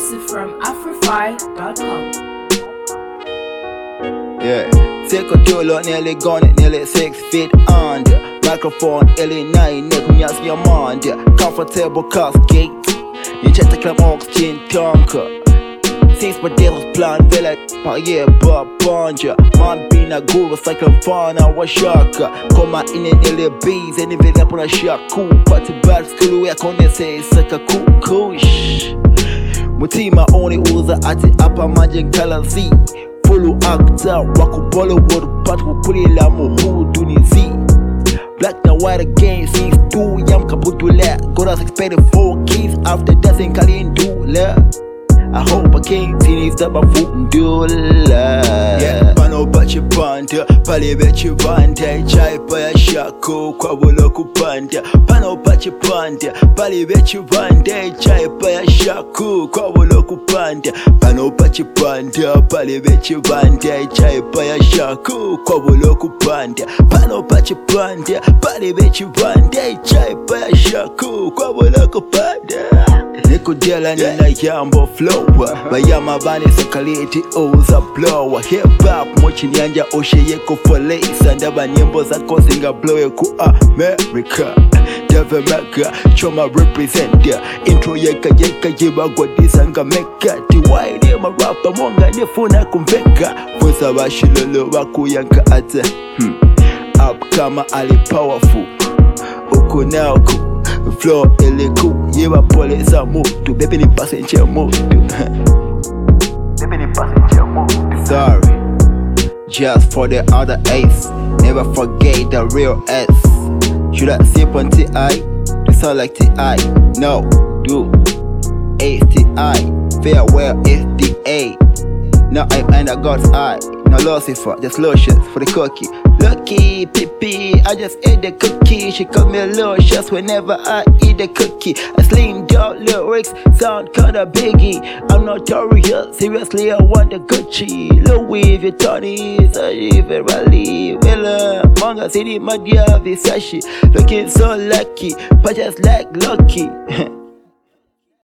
exclusive from Afrofy.com. Yeah, take control on nearly gone, nearly 6 feet under. Microphone, L9, neck, me ask your mind. Comfortable casket. You check the club oxygen tanker. 6 potatoes plan, vela, yeah, but bonja. Man being a guru, cycling fun, I was shocker. Come out in a nearly bees, and if it up on a shark, cool. Party back, school, we are going to say it's like a cool. Mutima only uza ati apa magic kalansi. Follow actor, wako Bollywood, but we put it la muhudu ni zi. Black na white again, since 2 yam kabutula. God has expected 4 kids after that in Kalindula. I hope I can't see these type of fundula. Yeah, pano bachi panta, pali bechi panta, chai paya shako, kwabolo kupanta. Pano bachi panta, pali bechi panta, chai paya shako, kwabolo kupanta. Pano bachi panta, pali bechi panta, chai paya shako, kwabolo kupanta. Pano bachi panta, pali bechi panta, chai paya shako, kwabolo kupanta. Niko jela nina yambo flower Bayama bani sakaliti oza blower Hip hop mochi nyanja oshe yeko for lace Andaba nyembo zako zinga blow ku America Deve meka choma represent ya Intro yeka jiba kwa disanga meka Tiwaide marapa monga nifuna kumveka Fusa bashilolo waku yanka ate Up kama ali powerful Uku na uku Flow iliku, yewa pole za mutu Baby ni passenger mutu Baby ni passenger mutu Sorry, just for the other ace Never forget the real S Should I sip on T.I.? You sound like T.I. No, do H.T.I. Farewell F.D.A. Now I'm under God's eye No Lucifer, just lotions for the cookie Lucky, pee, I just ate the cookie She called me luscious whenever I eat the cookie I sling down lyrics, sound kinda biggie I'm notorious, seriously I want the Gucci Louis Vuitton is a Riverly Villa, Manga City, Madia, Versace Looking so lucky, but just like lucky